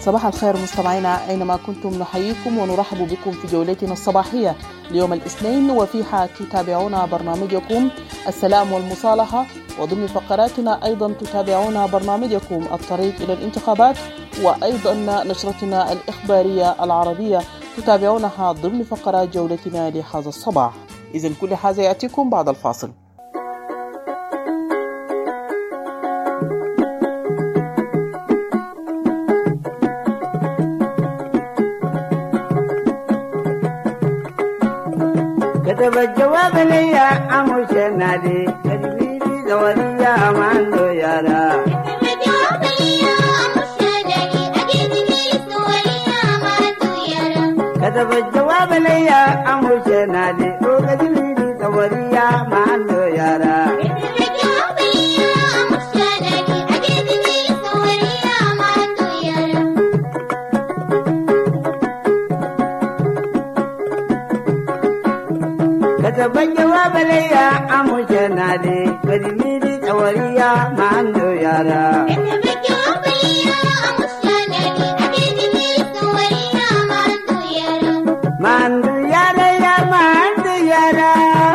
صباح الخير مستمعينا أينما كنتم، نحييكم ونرحب بكم في جولتنا الصباحية ليوم الاثنين، وفيها تتابعون برنامجكم السلام والمصالحة، وضمن فقراتنا أيضا تتابعون برنامجكم الطريق إلى الانتخابات، وأيضا نشرتنا الإخبارية العربية تتابعونها ضمن فقرات جولتنا لهذا الصباح. إذن كل هذا يأتيكم بعد الفاصل. كتب الجواب لي عمو شنادي تجميلي زولية أمانو يارا. كتب الجواب لي عمو شنادي أجدني زولية أمانو يارا. كتب الجواب لي عمو شنادي وتجميلي زولية أمانو يارا. كتب الجواب لي عمو شنادي أجدني زولية أمانو يارا. كتب الجواب لي عمو شنادي تجميلي زولية أمانو يارا. كتب الجواب لي عمو شنادي أجدني زولية أمانو يارا. ماندو يارا يا ماندو يارا.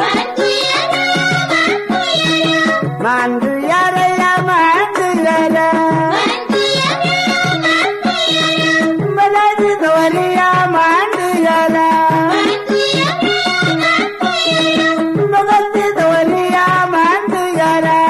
ماندو ماندو يارا يارا يا ماندو يارا. ماندو يارا بلادي زولية ماندو يارا. بغلتي زولية ماندو يارا.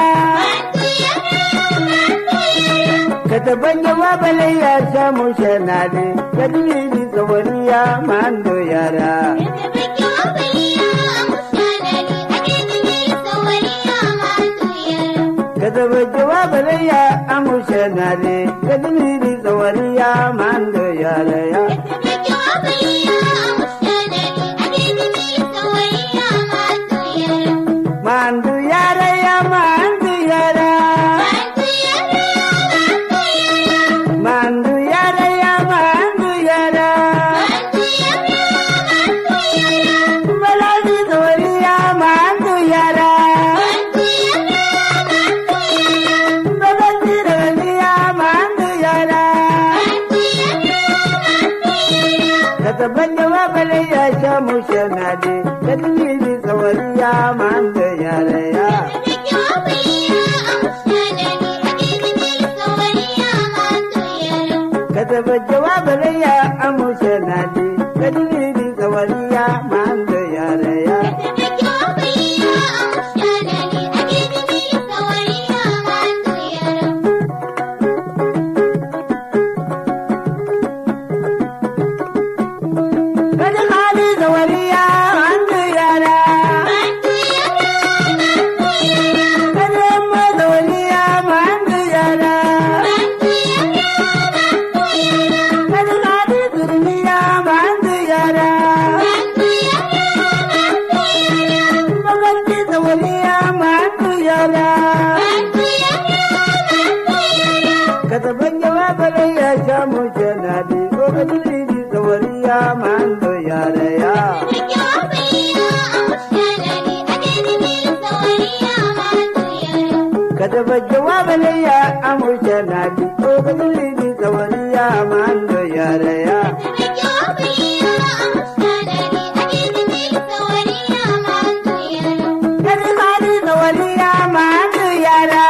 كتب الجواب لي شامو شنادي تجميلي زولية ماندو يارا. كتب الجواب لي عمو شنادي أجدني زولية أمانو يارا. كتب الجواب لي عمو شنادي تجميلي زولية ماندو يارا. كتب الجواب لي عمو شنادي أجدني زولية أمانو يارا. ماندو يارا يا ماندو يارا. ماندو يارا ماندو يارا يا ماندو يارا. بلادي زولية ماندو يارا. بغلتي زولية ماندو يارا. كتب الجواب لي شامو شنادي تجميلي زولية ماندو يارا. كتب الجواب لي عمو شنادي أجدني زولية أمانو يارا. كتب الجواب لي عمو شنادي تجميلي زولية ماندو يارا. كتب الجواب لي عمو شنادي أجدني زولية أمانو يارا. كدخالي زولية ماندو يارا. كدم زولية ماندو يارا. كدخالي زولية ماندو يارا. بغلتي زولية ماندو يارا. كتب الجواب لي شامو شنادي وقدري زولية ماندو يارا. الجواب لي عمو شنادي أجدني زولية أمانو يارا. كتب الجواب لي عمو شنادي وقدري زولية ماندو يارا. الجواب لي عمو شنادي أجدني زولية أمانو يارا. كدخالي زولية ماندو يارا.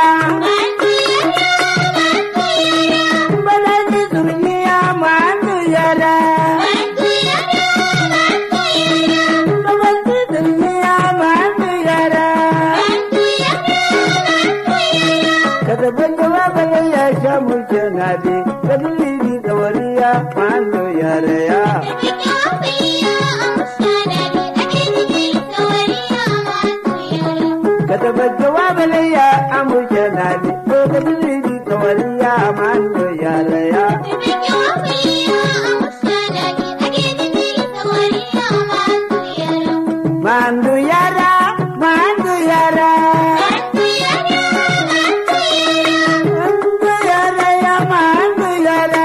بلادي زولية ماندو يارا. بغلتي زولية ماندو يارا. كتب الجواب لي شامو شنادي تجميلي زولية ماندو يارا. الجواب لي عمو شنادي أجدني زولية أمانو يارا. كتب الجواب لي عمو شنادي تجميلي زولية ماندو يارا. الجواب لي عمو شنادي أجدني زولية أمانو يارا. ماندو يارا ماندو يارا. ماندو يارا يا ماندو يارا.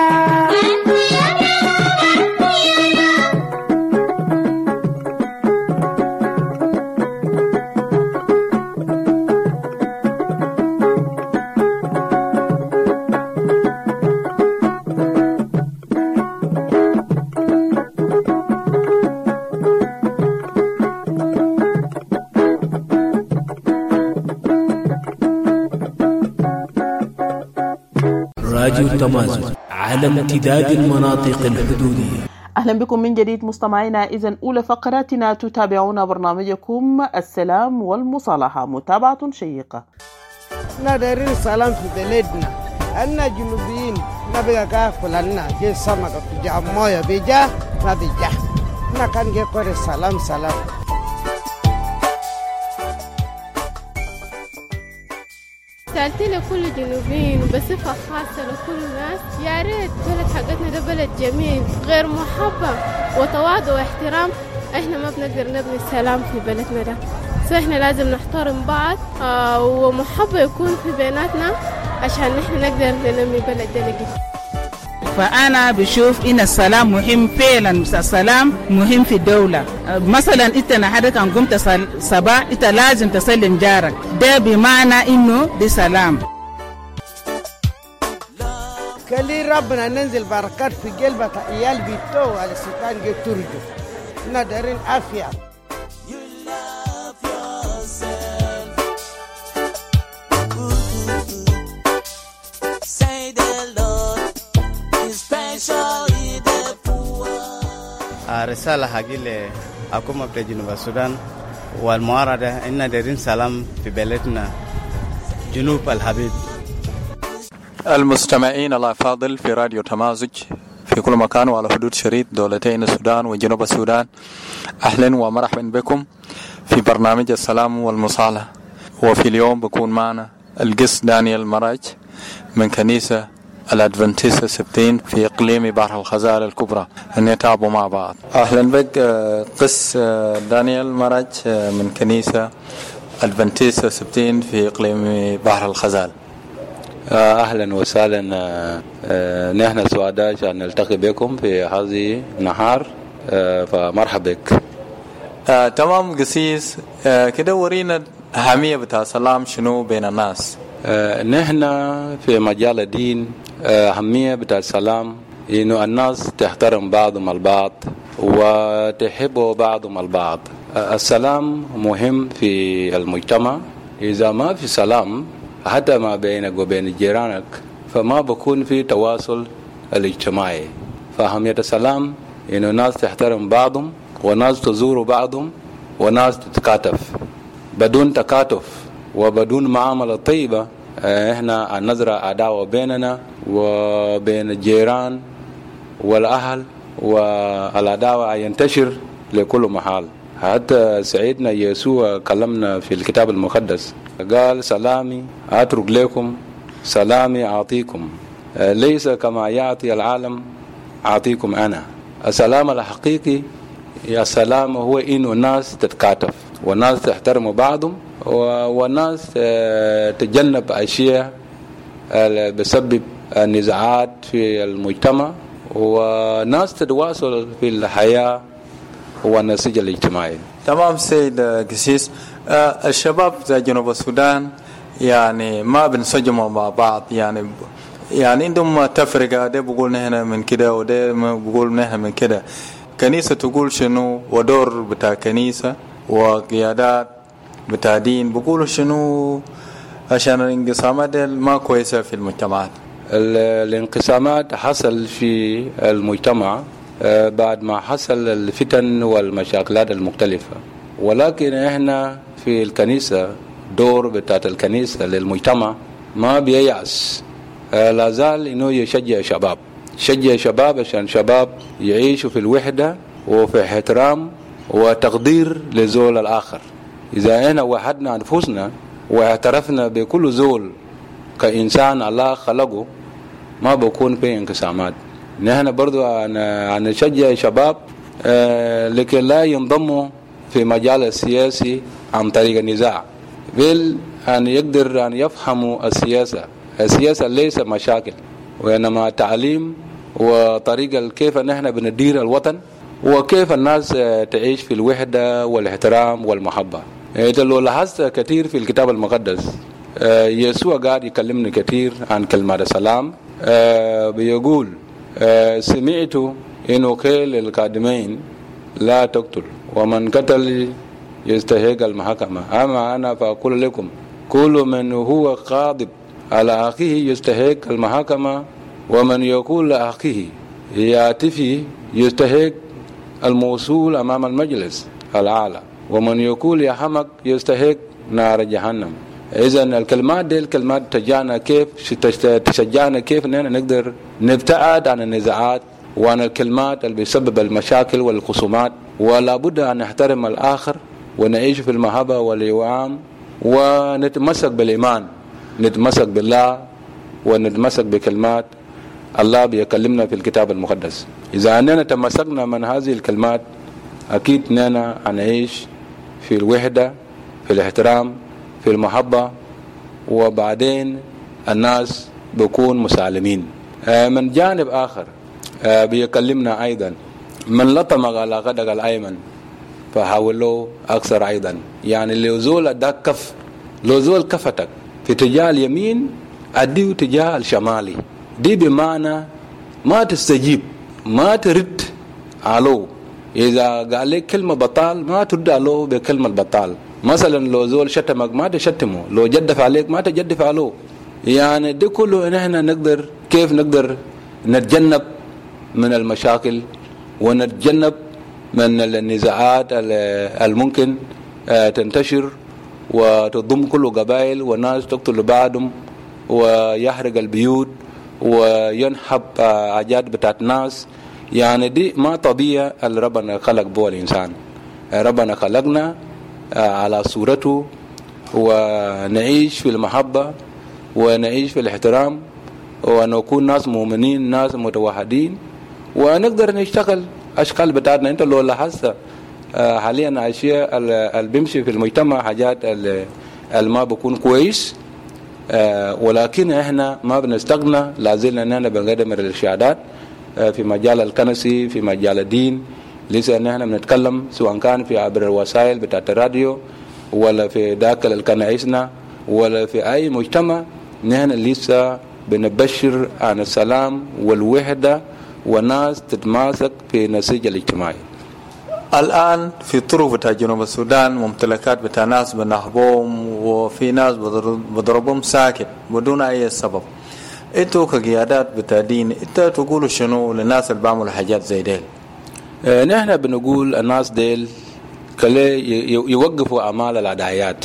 راديو تمازن على امتداد المناطق الحدودية. أهلا بكم من جديد مستمعينا. إذن أولى فقراتنا تتابعون برنامجكم السلام والمصالحة، متابعة شيقة. ندير سلام في بلدنا، أنا جنوبيين نبغى كافل لنا جي سمك في جامويا بيجا نبيجا نكان جي كوري سلام. رسالتي لكل الجنوبيين وبصفة خاصة لكل الناس، يا ريت بلد حقتنا ده بلد جميل غير محبة وتواضع واحترام. احنا ما بنقدر نبني السلام في بلدنا ده، فاحنا لازم نحترم بعض ومحبة يكون في بيناتنا عشان نحن نقدر ننمي بلد ده لقيت. فأنا بشوف إن السلام مهم فعلا، السلام مهم في الدولة. مثلا إنت نحدك أن قمت صباح إنت لازم تسلم جارك، ده بمعنى إنه دي سلام. كلي ربنا ننزل بركات في قلبك عيال بيتو على سكان جتورجو ندرين عافية. رسالة حقي لحكومة جنوب السودان والمعارضة إن دارين سلام في بلدنا جنوب الحبيب. المستمعين الأفاضل في راديو تمازج في كل مكان وعلى حدود شريط دولتين السودان وجنوب السودان، أهلا ومرحبا بكم في برنامج السلام والمصالحة. وفي اليوم بكون معنا القس دانيال مراج من كنيسة الأدفنتيست السبتين في إقليم بحر الغزال الكبرى، نتابعوا مع بعض. أهلا بك قس دانيال مراج من كنيسة الأدفنتيست السبتين في إقليم بحر الغزال. أهلا وسهلا، نحن سعداء أن نلتقي بكم في هذه النهار، فمرحبا بك. تمام قسيس، كده ورينا أهمية بتاع السلام شنو بين الناس. نحن في مجال الدين أهمية بتاع السلام إنه الناس تحترم بعضهم البعض وتحب بعضهم البعض. السلام مهم في المجتمع. إذا ما في سلام حتى ما بينك وبين جيرانك فما بكون في تواصل الاجتماعي. فأهمية السلام إنه الناس تحترم بعضهم وناس تزور بعضهم وناس تتكاتف. بدون تكاتف وبدون معاملة طيبة احنا نزرع عداوة بيننا وبين الجيران والأهل، والعداوة ينتشر لكل محل. حتى سيدنا يسوع كلمنا في الكتاب المقدس قال سلامي أترك لكم سلامي أعطيكم، ليس كما يعطي العالم أعطيكم أنا. السلام الحقيقي يا سلام هو إنه الناس تتكاتف والناس تحترم بعضهم والناس تجنب أشياء بسبب النزاعات في المجتمع، والناس تتواصل في الحياة والنسيج الاجتماعي. تمام سيد قسيس. الشباب في جنوب السودان يعني ما بنسجموا مع بعض، يعني عندهم تفرقة، ده بقول نحن من كده وده بقول نحن من كده. كنيسة تقول شنو ودور بتاع كنيسة وقيادات بتاع دين بقولوا شنو عشان الانقسامات ما كويسة في المجتمعات. الانقسامات حصل في المجتمع بعد ما حصل الفتن والمشاكلات المختلفة، ولكن احنا في الكنيسة دور بتاعت الكنيسة للمجتمع ما بييأس، لازال انه يشجع شباب عشان شباب يعيشوا في الوحدة وفي احترام وتقدير لزول الآخر. إذا احنا وحدنا أنفسنا واعترفنا بكل زول كإنسان الله خلقه ما بكون في انقسامات. نحن برضو نشجع شباب لكي لا ينضموا في مجال السياسي عن طريق النزاع، بل أن يقدر أن يفهموا السياسة ليس مشاكل، وإنما تعليم وطريقة كيف نحن بندير الوطن وكيف الناس تعيش في الوحدة والاحترام والمحبة. إذا لو لاحظت كثير في الكتاب المقدس يسوع قاعد يكلمنا كثير عن كلمة السلام. بيقول سمعت إنه قيل للقادمين لا تقتل ومن قتل يستحق المحاكمة، أما أنا فأقول لكم كل من هو غاضب على أخيه يستحق المحاكمة ومن يقول لأخيه يا تفي يستحق الموصول أمام المجلس الأعلى، ومن يقول يا حمق يستحق نار جهنم. إذن الكلمات دي الكلمات تشجعنا كيف إننا نقدر نبتعد عن النزاعات وعن الكلمات اللي بيسبب المشاكل والخصومات، ولا بد أن نحترم الآخر ونعيش في المحبة والإوام ونتمسك بالإيمان، نتمسك بالله ونتمسك بكلمات الله بيكلمنا في الكتاب المقدس. إذا أننا تمسكنا من هذه الكلمات أكيد أننا هنعيش في الوحدة، في الاحترام، في المحبة، وبعدين الناس بيكون مسالمين. من جانب آخر بيكلمنا أيضا من لطم على غدق الأيمن فحاولوا أكثر أيضا. يعني لو زول أداك كف، لو زول كفتك في اتجاه اليمين أديه اتجاه الشمالي، دي بمعنى ما تستجيب، ما ترد عليه. إذا قال لك كلمة بطال ما ترد عليه بكلمة بطال. مثلا لو زول شتمك ما تشتمه، لو جدف عليك ما تجدف عليه. يعني دي كله نحن نقدر كيف نقدر نتجنب من المشاكل ونتجنب من النزاعات الممكن تنتشر وتضم كل قبائل والناس تقتل بعضهم ويحرق البيوت وينحب حاجات بتاعت ناس. يعني دي ما طبيعة اللي ربنا خلق بها الإنسان. ربنا خلقنا على صورته ونعيش في المحبة ونعيش في الاحترام ونكون ناس مؤمنين، ناس متوحدين، ونقدر نشتغل أشكال بتاعتنا. أنت لو لاحظت حاليا أشياء اللي بيمشي في المجتمع حاجات اللي ما بكون كويس، ولكن احنا ما بنستغنى، لازلنا اننا بنقدم الارشادات في مجال الكنسي، في مجال الدين. لسه ان احنا بنتكلم سواء كان في عبر الوسائل بتاعت الراديو ولا في داخل الكنائسنا ولا في اي مجتمع، نحن لسه بنبشر عن السلام والوحده والناس تتماسك في نسيج الاجتماعي. الآن في طرق بتاع جنوب السودان ممتلكات بتاع ناس بنهبهم وفي ناس بضربهم ساكت بدون أي سبب. انتوا كقيادات بتاع دين انت تقولوا شنو للناس اللي بعملوا حاجات زي ديل؟ نحن بنقول الناس ديل كلي يوقفوا أعمال العدايات،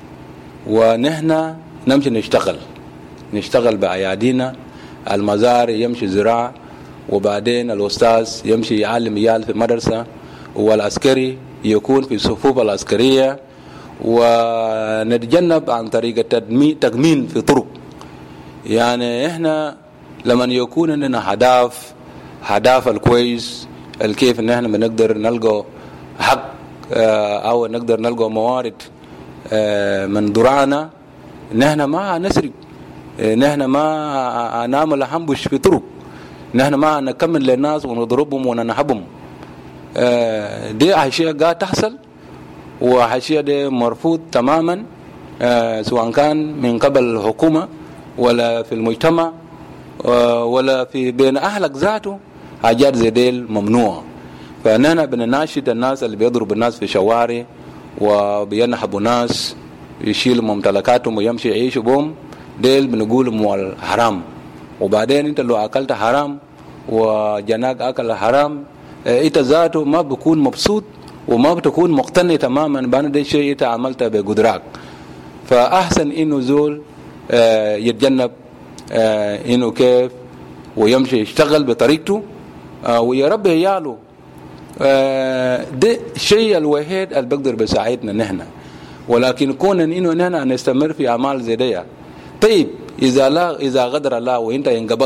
ونحن نمشي نشتغل بأيادينا. المزار يمشي زراعة، وبعدين الأستاذ يمشي يعلم عيال في مدرسة، والعسكري يكون في الصفوف العسكرية، ونتجنب عن طريق تكمين في طرق. يعني احنا لما يكون عندنا هدف الكويس الكيف ان احنا بنقدر نلقى حق او نقدر نلقى موارد من درانا، نحن ما نسرق، نحن ما نعمل حنبش في طرق، نحن ما نكمل للناس ونضربهم وننهبهم. دي أشياء قاعد تحصل، وأشياء دي مرفوض تماما، سواء كان من قبل الحكومة ولا في المجتمع ولا في بين أهلك ذاته. حاجات زي ديل ممنوعة. فنحن بنناشد الناس اللي بيضربوا الناس في شوارع وبينحبوا ناس يشيلوا ممتلكاتهم ويمشي يعيشوا بهم، ديل بنقول مول حرام. وبعدين انت لو أكلت حرام وجناك أكل حرام، انت ذاته ما بكون مبسوط وما بتكون مقتنع تماما بان ده شيء انت عملته بقدرك. فاحسن انه زول يتجنب انه كيف ويمشي يشتغل بطريقته ويربي عياله. ده الشيء الوحيد اللي بقدر بيساعدنا نحن. ولكن كون انه نحن نستمر في اعمال زي دي، طيب اذا غدر الله وانت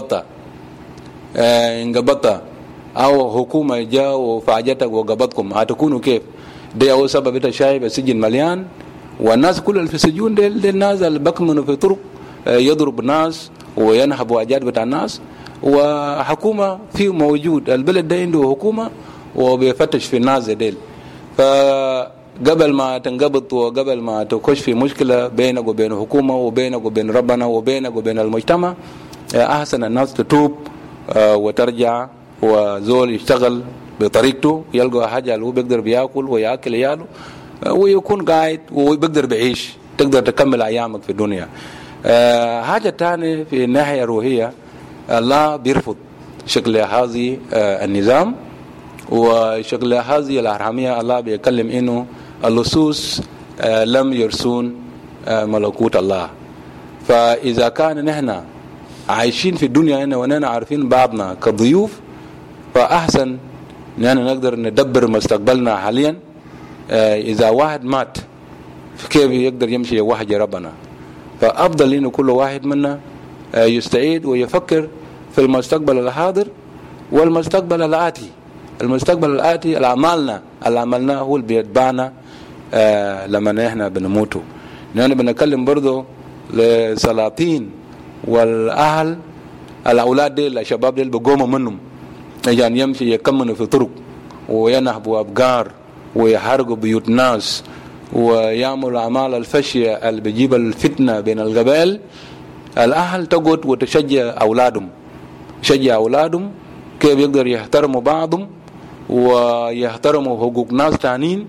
انقبضت أو حكومة جاء وفاجتك وقبضكم، هتكونوا كيف؟ ده أول سبب أنت شايف السجن مليان، والناس كل اللي في السجون ده الناس اللي بكمنوا في طرق يضرب الناس وينحبوا حاجات بتاع الناس، وحكومة فيه موجود. البلد ده عنده حكومة وبيفتش في الناس ديل. فقبل ما تنقبض وقبل ما تخش في مشكلة بينك وبين حكومة وبينك وبين ربنا وبينك وبين المجتمع، أحسن الناس تتوب وترجع وزول يشتغل بطريقته، يلقى حاجة اللي هو بيقدر بياكل ويأكل عياله ويكون قاعد وبيقدر بيعيش، تقدر تكمل أيامك في الدنيا. حاجة تانية في الناحية الروحية، الله بيرفض شكل هذه النظام وشكل هذه الأرحامية. الله بيتكلم إنه اللصوص لم يرثون ملكوت الله. فإذا كان نحن عايشين في الدنيا هنا ونحن عارفين بعضنا كضيوف، فأحسن نحن نقدر ندبر مستقبلنا حاليا. إذا واحد مات كيف يقدر يمشي واحد ربنا؟ فأفضل إنه كل واحد منا يستعيد ويفكر في المستقبل الحاضر والمستقبل الآتي. المستقبل الآتي الأعمالنا اللي عملناه هو اللي بيتبعنا لما نحن بنموتوا. نحن بنتكلم برضو للسلاطين والأهل، الأولاد دي الشباب دي بقوموا منهم يعني يمشي يكمنوا في طرق وينهبوا أبقار ويحرقوا بيوت ناس ويعملوا أعمال الفشية اللي بيجيب الفتنة بين القبائل. الأهل تقعد وتشجع أولادهم، شجع أولادهم كيف يقدر يحترموا بعضهم ويحترموا حقوق ناس تانين،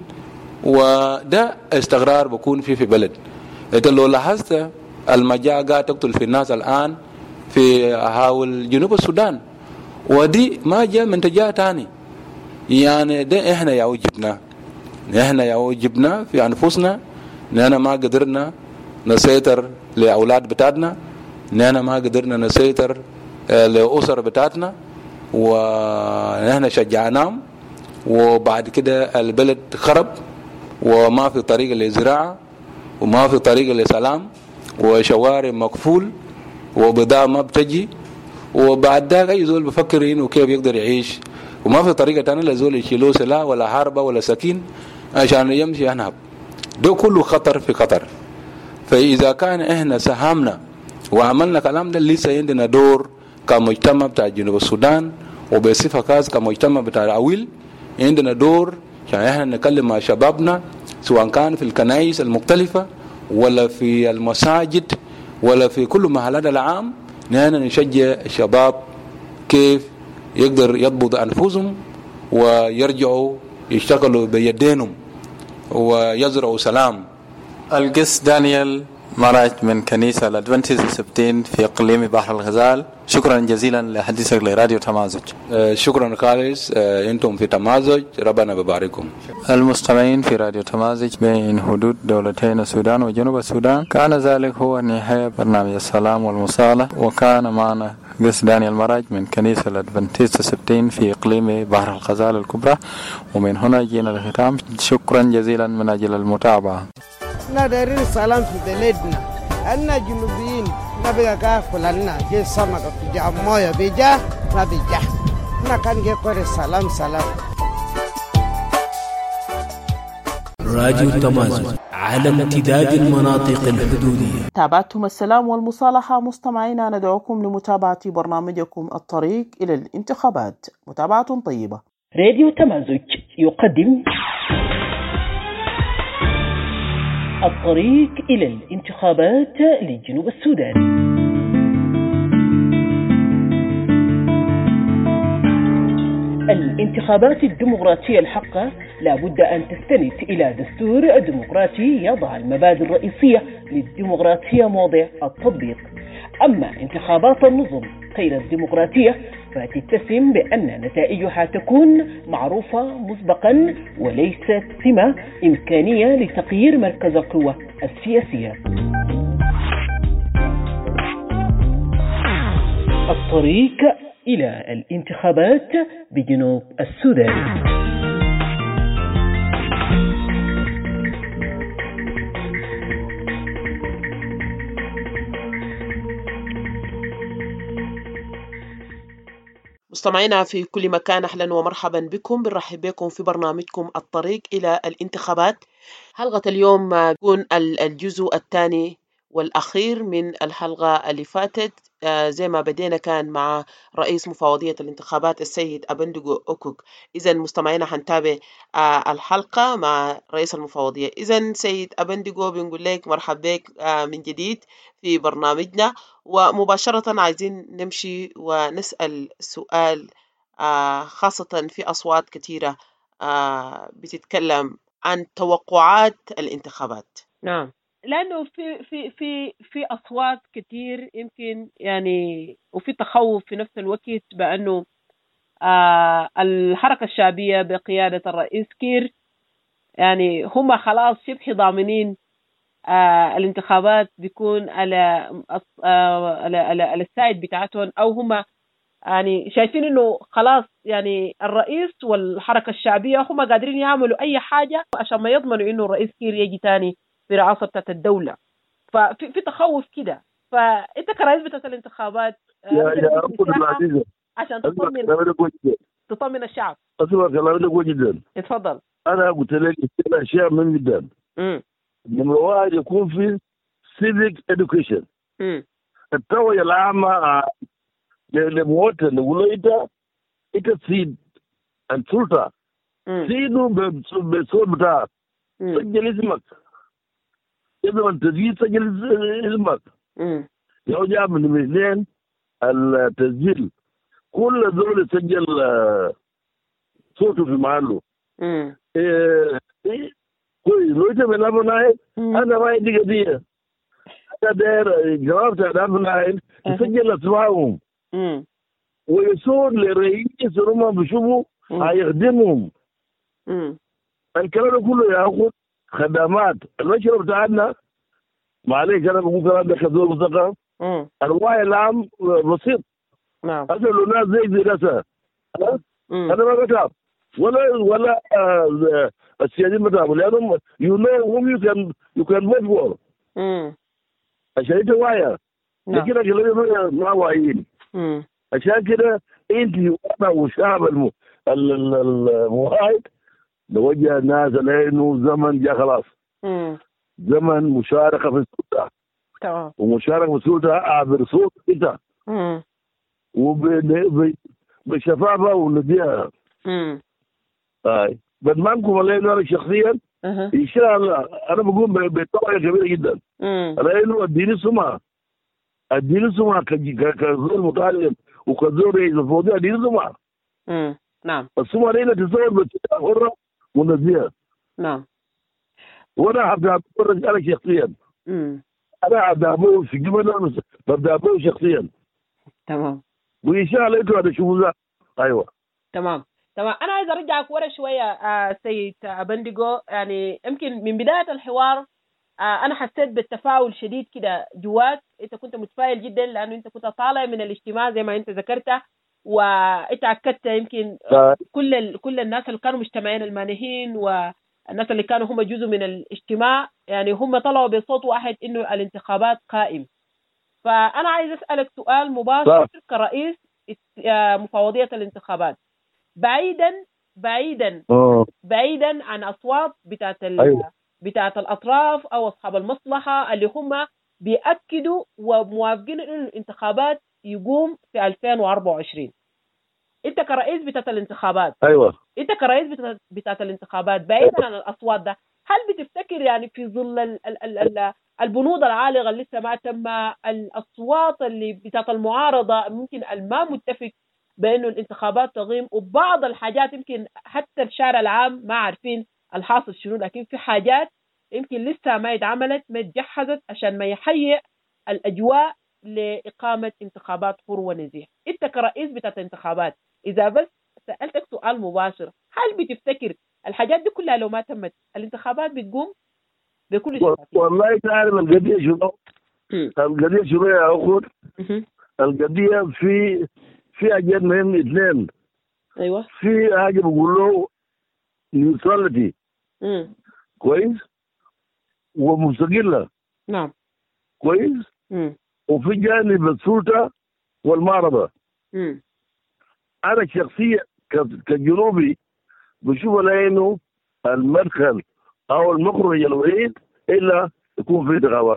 وده استقرار بكون في بلد. إذا لو لاحظت المجاعة قاعد تقتل في الناس الآن في حول جنوب السودان، ودي ما جاء من تجاه تاني. يعني ده إحنا يا وجبنا في أنفسنا، نحن ما قدرنا نسيطر لأولاد بتاعتنا، نحن ما قدرنا نسيطر لأسر بتاعتنا، ونحن شجعناهم وبعد كده البلد خرب وما في طريقة للزراعة وما في طريقة للسلام وشوارع مقفول وبضاعة ما بتجي، وبعد ذلك أي زول بفكر إنه كيف يقدر يعيش وما في طريقة تانية لزول يشيلوه سلاح ولا حربة ولا سكين عشان يمشي ينهب. ده كله خطر في خطر. فإذا كان إحنا ساهمنا وعملنا كلام ده، لسه عندنا دور كمجتمع بتاع جنوب السودان وبصفة خاصة كمجتمع بتاع العويل. عندنا دور عشان إحنا نكلم مع شبابنا سواء كان في الكنائس المختلفة ولا في المساجد ولا في كل محلات العام. نحن نشجع الشباب كيف يقدر يضبط أنفسهم ويرجعوا يشتغلوا بيدينهم ويزرعوا سلام. القس دانيال مراج من كنيسة الأدفنتيست السبتين في إقليم بحر الغزال، شكرا جزيلا لحديثك لراديو تمازج. شكرا خالص، أنتم في تمازج، ربنا بباركم. المستمعين في راديو تمازج بين حدود دولتين السودان وجنوب السودان، كان ذلك هو نهاية برنامج السلام والمصالحة، وكان معنا قس دانيال مراج من كنيسة الأدفنتيست السبتين في إقليم بحر الغزال الكبرى. ومن هنا جينا الختام، شكرا جزيلا من أجل المتابعة. ندير السلام في بلدنا، أنا جنوبيين نبغى كافلنا جي سمك في جامويا بيجا ما بيجا، نكان جي كوري سلام. راديو تمازج على امتداد المناطق الحدودية. تابعتم السلام والمصالحة. مستمعينا ندعوكم لمتابعة برنامجكم الطريق إلى الانتخابات. متابعة طيبة. راديو تمازج يقدم الطريق إلى الانتخابات لجنوب السودان. الانتخابات الديمقراطية الحقة لا بد أن تستند إلى دستور ديمقراطي يضع المبادئ الرئيسية للديمقراطية موضع التطبيق. أما انتخابات النظم غير الديمقراطية فتتسم بأن نتائجها تكون معروفة مسبقا وليست سمة إمكانية لتغيير مركز القوة السياسية. الطريق إلى الانتخابات بجنوب السودان. مستمعينا في كل مكان، أهلا ومرحبا بكم. بنرحب بكم في برنامجكم الطريق إلى الانتخابات. حلقة اليوم تكون الجزء الثاني والأخير من الحلقة اللي فاتت. زي ما بدينا كان مع رئيس مفوضية الانتخابات السيد أبندقو أوكوك. إذن مستمعينا هنتابع الحلقة مع رئيس المفوضية. إذن سيد أبندقو بنقول لك مرحب بك من جديد في برنامجنا، ومباشرة عايزين نمشي ونسأل سؤال خاصة في أصوات كثيرة بتتكلم عن توقعات الانتخابات. نعم، لانه في اصوات كتير يمكن يعني، وفي تخوف في نفس الوقت بانه الحركه الشعبيه بقياده الرئيس كير يعني هم خلاص شبه ضامنين الانتخابات بيكون على السايد بتاعتهم، او هم يعني شايفين انه خلاص يعني الرئيس والحركه الشعبيه هم قادرين يعملوا اي حاجه عشان ما يضمنوا انه الرئيس كير يجي تاني في رئاسه بتاعت الدوله. ففي تخوف كده. فانت كرئيس بتاعت الانتخابات عشان تطمن الشعب. اسمع كلامي ده كويس جدا. اتفضل. انا قلت لك اشياء مهمه جدا. نمرة واحد يكون في civic education. التوعية العامة للمواطن، نقول له انت تسيد السلطة، سيده بالصوت بتاعك، سجل اسمك، إذا ما تجي سجل اسمك. لو جاء من الاثنين التسجيل كل دول سجل صوته في محله. كويس. لو انت بنابناي انا ما عندي قضيه، انا داير جواب تاع بنابناي يسجل اسمائهم ويصور لرئيس هم بيشوفوا هيخدمهم. الكلام ده كله ياخذ خدمات. المشروع بتاعنا معلش انا بقول كلام ده كدور مثقف، الوعي العام بسيط. نعم. هذا لو ناس زي راسها انا ما بتعب ولا السيادين بتاعهم، لانهم you know whom you can vote for. عشان انت واعي. لكن الكلام ما واعيين. عشان كده انت وانا والشعب الموحد نوجه الناس لانه زمن جاء خلاص. زمن مشاركه في السلطه. تمام. ومشاركه في السلطه عبر صوت انت. بشفافه ونزيهه. بدمانكم علينا انا شخصيا ان شاء الله انا بقوم بطريقه كبيره جدا. لانه اديني سمعه كزول متعلم وكزول رئيس الفوضى، اديني سمعه. نعم. السمعه دي تتصور بطريقه حره ونزيهه. نعم. وانا هبدا انا شخصيا. انا هبدا في جبل ببدا شخصيا. تمام. وان شاء الله انتوا هتشوفوا ذا. ايوه. تمام. انا عايز ارجعك ورا شويه سيد بندقو. يعني يمكن من بدايه الحوار انا حسيت بالتفاؤل شديد كده جواك. انت كنت متفائل جدا لانه انت كنت طالع من الاجتماع زي ما انت ذكرت، وانت اكدت يمكن كل الناس اللي كانوا مجتمعين المانحين والناس اللي كانوا هم جزء من الاجتماع يعني هم طلعوا بصوت واحد انه الانتخابات قائم. فانا عايز اسالك سؤال مباشر كرئيس مفوضيه الانتخابات، بعيدا عن اصوات بتاعت الاطراف او اصحاب المصلحه اللي هم بيأكدوا وموافقين انه الانتخابات يقوم في 2024. انت كرئيس بتاعت الانتخابات، ايوه، انت كرئيس بتاعت الانتخابات بعيدا عن الاصوات ده، هل بتفتكر يعني في ظل البنود العالقه اللي لسه ما تم، الاصوات اللي بتاعت المعارضه ممكن ما متفق بانه الانتخابات تقيم، وبعض الحاجات يمكن حتى الشارع العام ما عارفين الحاصل شنو، لكن في حاجات يمكن لسه ما اتعملت ما اتجهزت عشان ما يهيئ الاجواء لاقامه انتخابات حر ونزيه. انت كرئيس بتاع الانتخابات اذا بس سالتك سؤال مباشر، هل بتفتكر الحاجات دي كلها لو ما تمت الانتخابات بتقوم بكل شفافيه؟ والله تعرف القضيه شنو؟ القضيه شنو يا اخوي؟ القضيه في حاجات مهم اثنين. ايوه. في حاجه بقول له نيوتراليتي. كويس؟ ومستقله. نعم. كويس؟ وفي جانب السلطه والمعارضه. انا شخصيا كجنوبي بشوف انه المدخل او المخرج الوحيد الا يكون في انتخابات.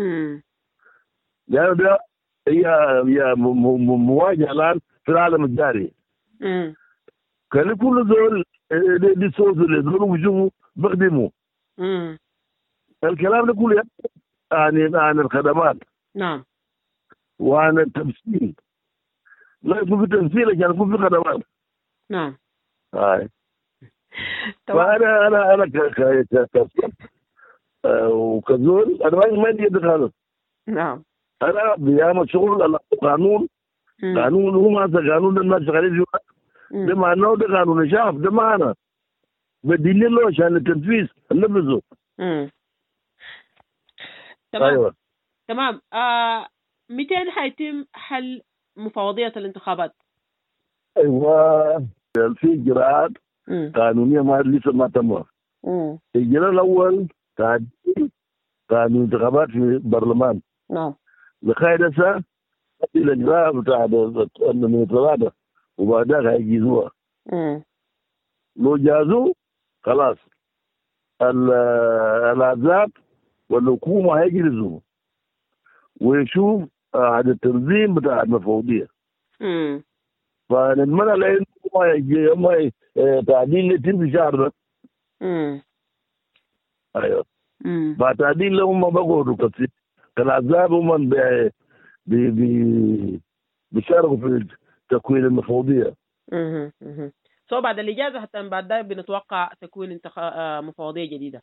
لأن ده هي مواجهه الان في العالم الجاري. كان كل دول دي صوت اللي دول بيشوفوا بيخدموا. الكلام ده كله عن الخدمات. نعم. وعن التمثيل. لا يكون في تمثيل عشان يكون في خدمات. نعم. هاي. فانا وكزول انا ما عندي يد خالص. نعم. انا بيعمل شغل قانون قانون هو ما قانون الناس شغالين فيه ده معناه ده قانون شعب ده معنا بدين له عشان التنفيذ ننفذه. تمام. ايوه تمام. متى حيتم حل مفوضية الانتخابات؟ ايوه في اجراءات قانونيه ما لسه ما تم. الإجراء الأول تعديل قانون انتخابات في البرلمان. نعم. لغاية هسه الإجراء بتاع الانتخابات وبعدها هيجيزوها. لو جازوا خلاص الأحزاب والحكومة هيجلسوا ويشوف عدد التنظيم بتاع المفوضية. فنتمنى لأن ما تعديل يتم في شهر ده. ايوه بعد تعديل هم بقوا كثير الأحزاب هم بيشاركوا في تكوين المفوضية. بعد الإجازة حتى بعد ده بنتوقع تكوين مفوضية جديدة.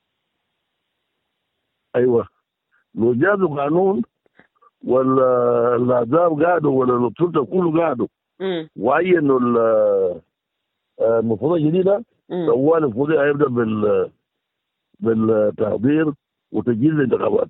أيوة لو جازوا قانون ولا الأحزاب قعدوا ولا السلطة كله قعدوا وعينوا المفوضية الجديدة أول المفوضية هيبدأ بالتحضير وتجهيز الانتخابات.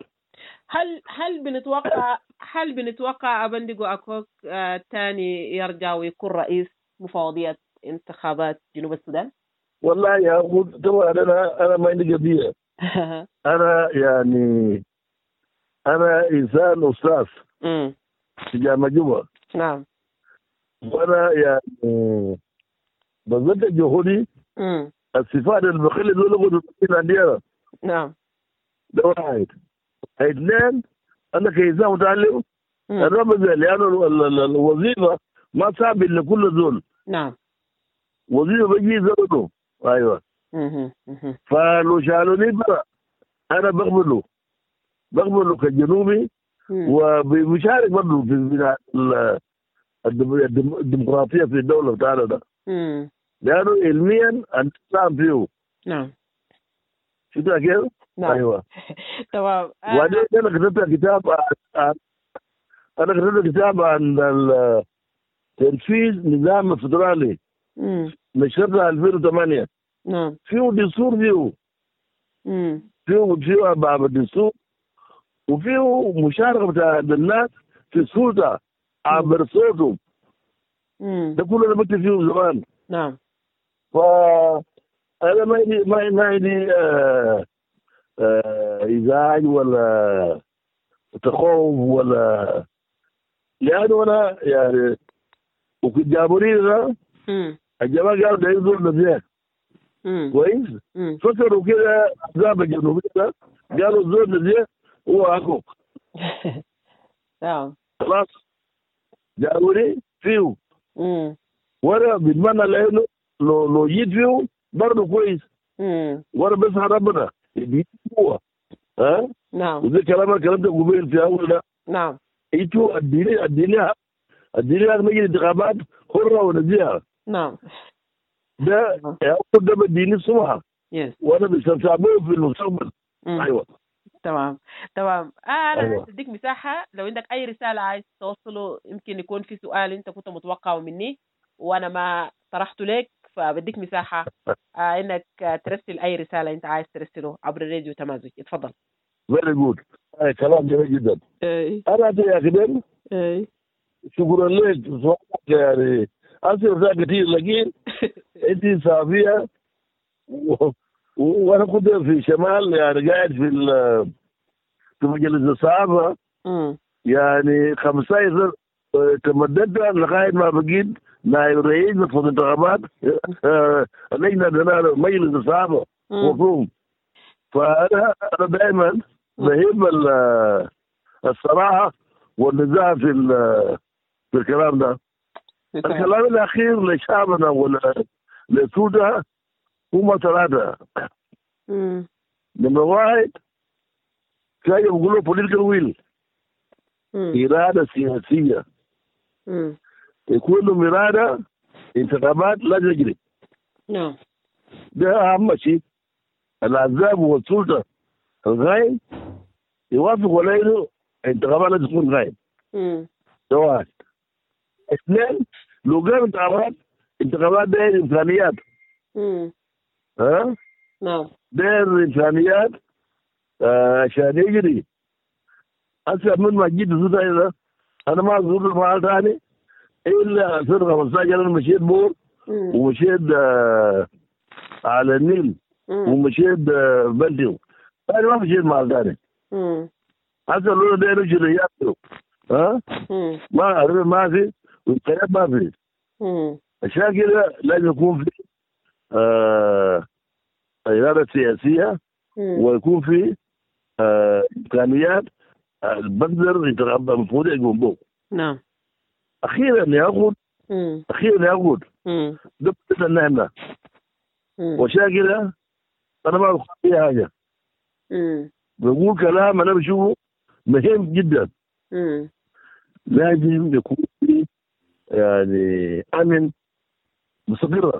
هل بنتوقع أبندقو أكوك تاني يرجع ويكون رئيس مفوضية انتخابات جنوب السودان؟ والله يا أخو طبعا أنا ما عندي قضية. أنا يعني أنا إنسان أستاذ في جامعة جوبا. نعم. وأنا يعني بذلت جهودي الصفات اللي بخلي دول يقولوا عندنا. نعم. ده واحد. اثنين أنا كإنسان متعلم أنا بزل لأنه الوظيفة ما صعب إلا كل دول. نعم. وظيفة بيجي زمنه. أيوة. فلو شالوني برا أنا بقبله كجنوبي وبمشارك برضه في بناء الديمقراطية في الدولة بتاعنا ده. لأنه علميا أنت فاهم فيه. نعم. شفتها كيف؟ نعم. أيوة. تمام. وبعدين أنا كتبت كتاب عن تنفيذ نظام الفدرالي نشرتها 2008. نعم. فيه دستور فيه باب الدستور وفيه مشاركة بتاع الناس في السلطة عبر صوتهم. ده كله أنا بكتب فيه زمان. نعم. فأنا ما عندي إزعاج ولا تخوف ولا لأنه أنا يعني وكنت جابوني ده الجماعة قالوا ده يزور نزيه كويس. فكروا كده أحزاب الجنوبية ده قالوا زور نزيه هو أخوك. نعم. خلاص جابوني فيه وأنا بتمنى لأنه لو جيت فيه برضه كويس. وأنا بس ربنا يديك هو نعم. وزي كلامك قبيل في أول ده. نعم. إيتو الدينية هذا مجلس انتخابات حرة ونزيهة. نعم. ده يأخذ ده بالدين الصبح. وأنا بستمتعبه في المستقبل. أيوة. تمام. أنا أيوة. أديك مساحة لو عندك أي رسالة عايز توصله يمكن يكون في سؤال أنت كنت متوقعه مني وأنا ما طرحته لك فبديك مساحة إنك ترسل أي رسالة أنت عايز ترسله عبر الراديو تمازج. اتفضل. Very good. كلام جميل جدا. أنا يا أخي شكرا لك سؤالك يعني أسئلة كثير لكن أنت صافية وأنا كنت في شمال يعني قاعد في مجلس الصحافة يعني 15 تمددت لغاية ما بقيت نائب رئيس في الانتخابات اللجنة مجلس الصحافة مفهوم. فأنا دائما بهيب الصراحة والنزاهة في الكلام ده. الكلام الأخير لشعبنا ولا لسودة هم ثلاثة. نمرة واحد كان يقولوا political will إرادة سياسية. يكون لهم إرادة انتخابات لا تجري. نعم. ده أهم شيء. الأحزاب والسلطة الغايب يوافقوا عليه انتخابات لا تكون غايب. ده واحد. اثنين، لو قامت انتخابات داير امكانيات. نعم. داير امكانيات عشان يجري. هسه من ما جيت السودان انا ما ازور المحل ثاني الا 2015 انا مشيت بور ومشيت على النيل ومشيت بلديو. انا ما مشيت محل ثاني. هسه لو ده رجل ياكلوا ما في والقيادة ما في. عشان كده لازم يكون في إرادة سياسية ويكون في إمكانيات بقدر يتغذى المفروض يقوم به. نعم. أخيرا يا أخوت ده بدنا نحن. وعشان كده أنا ما بخاف أي حاجة. بقول كلام أنا بشوفه مهم جدا. لازم يكون في يعني أمن مستقرة.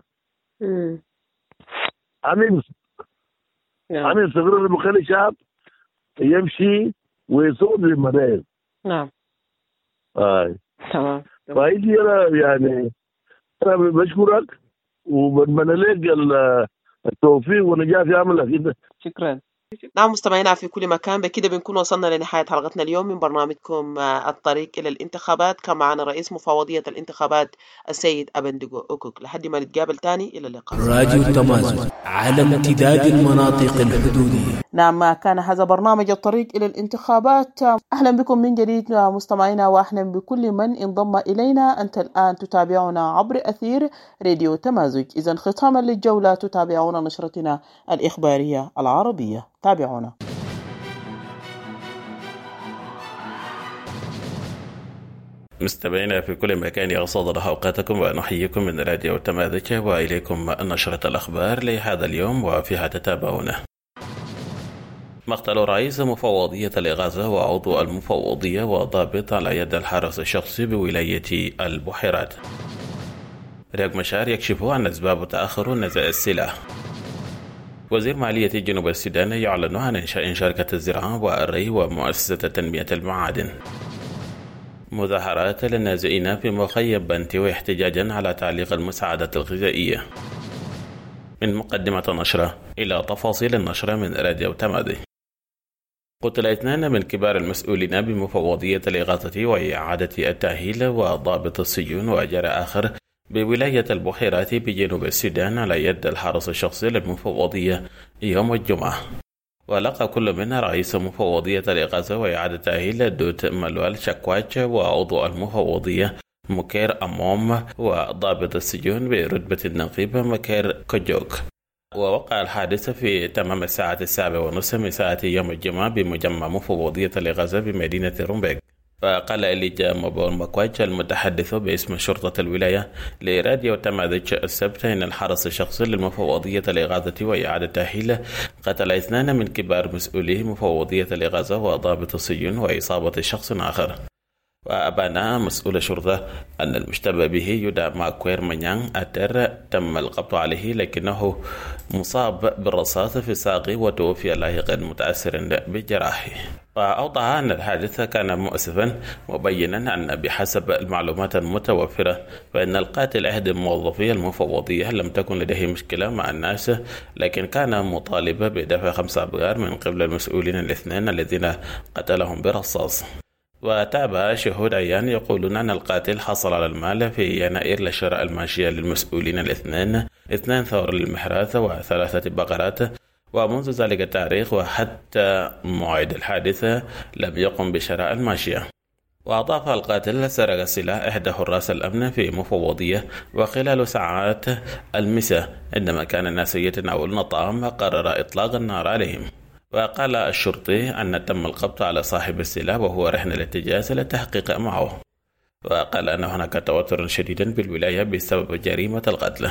أمن مستقرة اللي بيخلي الشعب يمشي ويصوت للمدائن. نعم. تمام. فايدي أنا يعني أنا بشكرك وبتمنى لك التوفيق والنجاح في عملك كده. شكرا. نعم مستمعينا في كل مكان، بكده بنكون وصلنا لنهاية حلقتنا اليوم من برنامجكم الطريق إلى الانتخابات. كان معنا رئيس مفوضية الانتخابات السيد أبندقو أوكوك. لحد ما نتقابل تاني، إلى اللقاء. راديو تمازن على امتداد المناطق الحدودية. نعم، كان هذا برنامج الطريق إلى الانتخابات. أهلا بكم من جديد مستمعينا، وأهلا بكل من انضم إلينا. أنت الآن تتابعنا عبر أثير راديو تمازج. إذن ختاما للجولة تتابعون نشرتنا الإخبارية العربية. تابعونا. مستمعينا في كل مكان، يغصد الله أوقاتكم ونحييكم من راديو تمازج، وإليكم نشرة الأخبار لهذا اليوم وفيها تتابعون. مقتل رئيس مفوضية الإغاثة وعضو المفوضية وضابط على يد الحرس الشخصي بولاية البحيرات. رياض مشار يكشف عن أسباب تأخر نزع السلاح. وزير مالية جنوب السودان يعلن عن إنشاء شركة الزراعة والري ومؤسسة تنمية المعادن. مظاهرات للنازئين في مخيم بنتي واحتجاجا على تعليق المساعدات الغذائية. من مقدمة النشرة إلى تفاصيل النشرة من راديو تمازج. قتل 2 من كبار المسؤولين بمفوضية الإغاثة وإعادة التأهيل وضابط السجون، وجرى آخر بولاية البحيرات بجنوب السودان على يد الحرس الشخصي للمفوضية يوم الجمعة. ولقى كل من رئيس مفوضية الإغاثة وإعادة التأهيل دوت ملوال شكواج وعضو المفوضية مكير أموم وضابط السجون برتبة النقيب مكير كجوك. ووقع الحادث في تمام الساعة 7:30 مساء يوم الجمعة بمجمع مفوضية الإغاثة بمدينة رومبيك. فقال إليجا مبور مكواج المتحدث باسم شرطة الولاية لراديو تمازج السبت إن الحرس الشخصي للمفوضية الإغاثة وإعادة التأهيل قتل 2 من كبار مسؤولي مفوضية الإغاثة وضابط السجون وإصابة شخص آخر. وأبان مسؤول الشرطة أن المشتبه به يدعى ماكوير منيان أتر تم القبض عليه، لكنه مصاب بالرصاص في ساقه وتوفي لاحقا متأثرا بجراحه. وأوضح أن الحادث كان مؤسفا، مبينا أن بحسب المعلومات المتوفرة فإن القاتل أحد موظفي المفوضية لم تكن لديه مشكلة مع الناس، لكن كان مطالبا بدفع 5 أبغار من قبل المسؤولين الاثنين الذين قتلهم برصاص. وتابع شهود عيان يقولون أن القاتل حصل على المال في يناير لشراء الماشية للمسؤولين الاثنين 2 ثور للمحراث و3 بقرات، ومنذ ذلك التاريخ وحتى موعد الحادثة لم يقم بشراء الماشية. وأضاف القاتل سرق سلاح إحدى حراس الأمن في مفوضية، وخلال ساعات المساء عندما كان الناس يتناولون الطعام قرر إطلاق النار عليهم. وقال الشرطي أن تم القبض على صاحب السلاح وهو رهن الاتجاه للتحقيق معه. وقال أن هناك توتر شديد بالولاية بسبب جريمة القتل.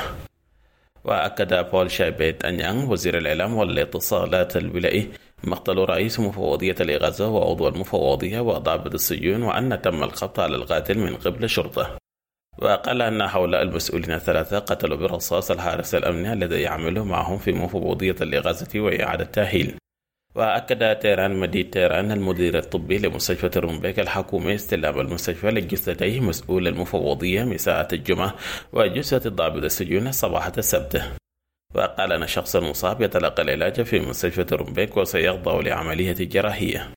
وأكد بول شايبيت أنيان وزير الإعلام والاتصالات الولائي مقتل رئيس مفوضية الإغاثة وعضو المفوضية وضابط السجون، وأن تم القبض على القاتل من قبل الشرطة. وقال أن هؤلاء المسؤولين 3 قتلوا برصاص الحارس الأمني الذي يعمل معهم في مفوضية الإغاثة وإعادة التأهيل. وأكد تيران مديد تيران المدير الطبي لمستشفى رومبيك الحكومي استلام المستشفى لجثتي مسؤول المفوضية مساء الجمعة وجثة الضابط السجون صباحة السبت. وقال أن الشخص المصاب يتلقى العلاج في مستشفى رومبيك وسيخضع لعملية جراحية.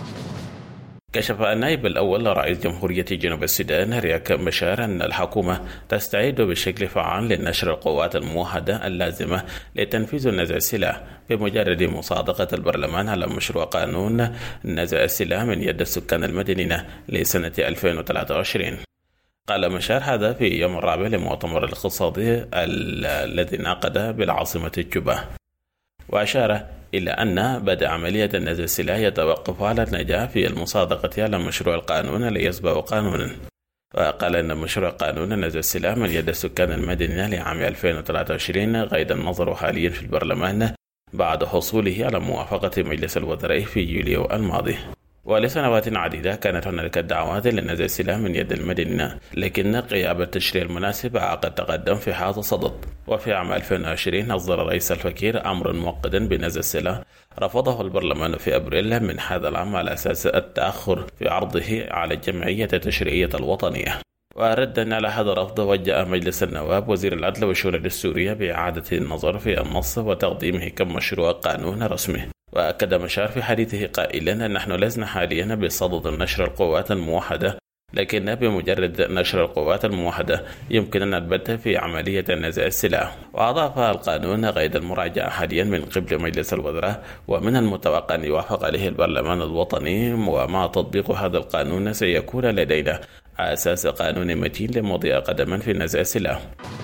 كشف النائب الأول لرئيس جمهورية جنوب السودان رياك مشار أن الحكومة تستعد بشكل فعال لنشر القوات الموحدة اللازمة لتنفيذ نزع السلاح بمجرد مصادقة البرلمان على مشروع قانون نزع السلاح من يد السكان المدنيين لسنة 2023. قال مشار هذا في يوم الرابع للمؤتمر الاقتصادي الذي انعقد بالعاصمة جوبا، وأشار إلى أن بدء عملية نزع السلاح يتوقف على النجاح في المصادقة على مشروع القانون ليسبق قانونا. وقال أن مشروع قانون نزع السلاح من يد السكان المدنيين لعام 2023 قيد النظر حاليا في البرلمان بعد حصوله على موافقة مجلس الوزراء في يوليو الماضي. ولسنوات عديدة كانت هناك دعوات لنزع السلاح من يد المدنيين، لكن غياب التشريع المناسب عقد تقدم في حاجة صدد. وفي عام 2020 أصدر الرئيس الفكير أمرا مؤقتا بنزع السلاح رفضه البرلمان في أبريل من هذا العام على أساس التأخر في عرضه على الجمعية التشريعية الوطنية. وردا على هذا الرفض وجه مجلس النواب وزير العدل والشؤون الدستورية بإعادة النظر في النص وتقديمه كمشروع قانون رسمي. وأكد مشار في حديثه قائلا أن نحن لسنا حاليا بصدد نشر القوات الموحدة، لكن بمجرد نشر القوات الموحدة يمكننا البدء في عملية نزع السلاح. وأضاف القانون قيد المراجعة حاليا من قبل مجلس الوزراء، ومن المتوقع أن يوافق عليه البرلمان الوطني، ومع تطبيق هذا القانون سيكون لدينا أساس قانوني متين لمضي قدما في نزع السلاح.